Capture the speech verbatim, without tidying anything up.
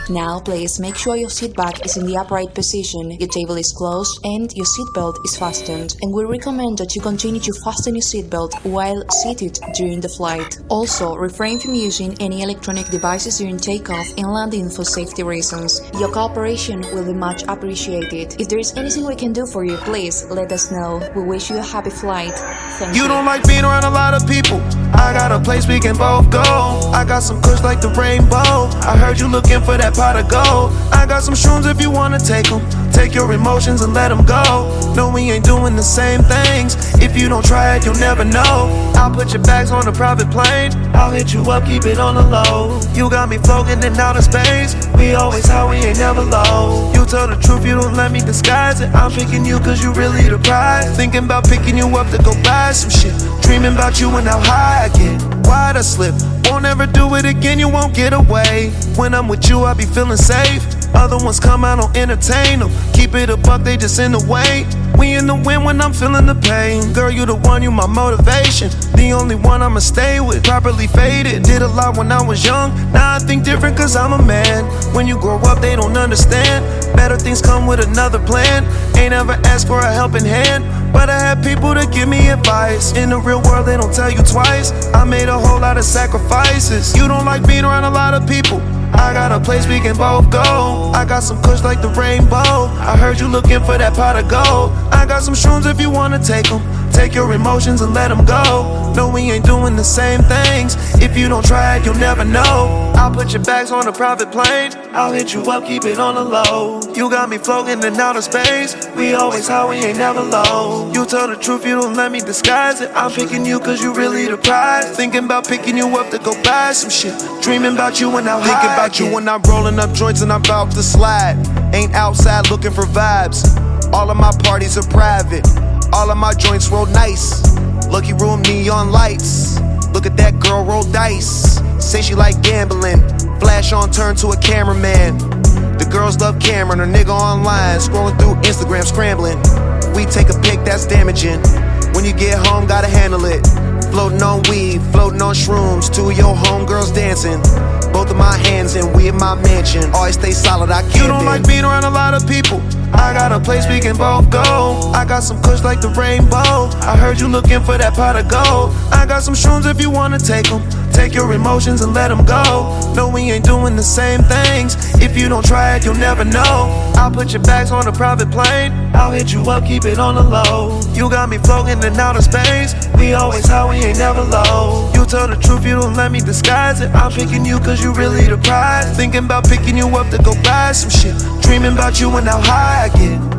Now please make sure your seat back is in the upright position, your table is closed, and your seatbelt is fastened. And we recommend that you continue to fasten your seatbelt while seated during the flight. Also, refrain from using any electronic devices during takeoff and landing for safety reasons. Your cooperation will be much appreciated. If there is anything we can do for you, please let us know. We wish you a happy flight. Thank you. You don't like being around a lot of people. I got a place we can both go. I got some kush like the rainbow. I heard you looking for that pot of gold. I got some shrooms if you wanna take them. Take your emotions and let them go. No, we ain't doing the same things. If you don't try it, you'll never know. I'll put your bags on a private plane. I'll hit you up, keep it on the low. You got me floating in outer space. We always high, we ain't never low. You tell the truth, you don't let me disguise it. I'm picking you cause you really the prize. Thinking about picking you up to go buy some shit. Dreaming about you and how high I get. Why'd I slip? Won't ever do it again, you won't get away. When I'm with you, I be feeling safe. Other ones come out, don't entertain them. Keep it a buck, they just in the way. We in the wind when I'm feeling the pain. Girl, you the one, you my motivation. The only one I'ma stay with. Properly faded, did a lot when I was young. Now I think different cause I'm a man. When you grow up, they don't understand. Better things come with another plan. Ain't ever asked for a helping hand, but I had people to give me advice. In the real world, they don't tell you twice. I made a whole lot of sacrifices. You don't like being around a lot of people. I got a place we can both go. I got some kush like the rainbow. I heard you looking for that pot of gold. I got some shrooms if you wanna take them. Take your emotions and let them go. No, we ain't doing the same things. If you don't try it, you'll never know. I'll put your bags on a private plane. I'll hit you up, keep it on the low. You got me floating in outer space. We always high, we ain't never low. You tell the truth, you don't let me disguise it. I'm picking you cause you really the prize. Thinking about picking you up to go buy some shit. Dreaming about you and how high Thinking about you when I'm rolling up joints and I'm about to slide. Ain't outside looking for vibes. All of my parties are private. All of my joints roll nice. Lucky room, neon lights. Look at that girl roll dice. Say she like gambling. Flash on, turn to a cameraman. The girls love Cameron, her nigga online. Scrolling through Instagram, scrambling. We take a pic that's damaging. When you get home, gotta handle it. Floating on weed, floating on shrooms. Two of your homegirls dancing. Both of my hands and we in my mansion. Always stay solid, I can't You don't bend. like being around a lot of people. I got a place we can both go. I got some kush like the rainbow. I heard you looking for that pot of gold. I got some shrooms if you wanna take them. Take your emotions and let them go. No, we ain't doing the same things. If you don't try it, you'll never know. I'll put your bags on a private plane. I'll hit you up, keep it on the low. You got me floating in outer space. We always high, we ain't never low. You tell the truth, you don't let me disguise it. I'm picking you cause you really the prize. Thinking about picking you up to go buy some shit. Dreaming about you and how high I get.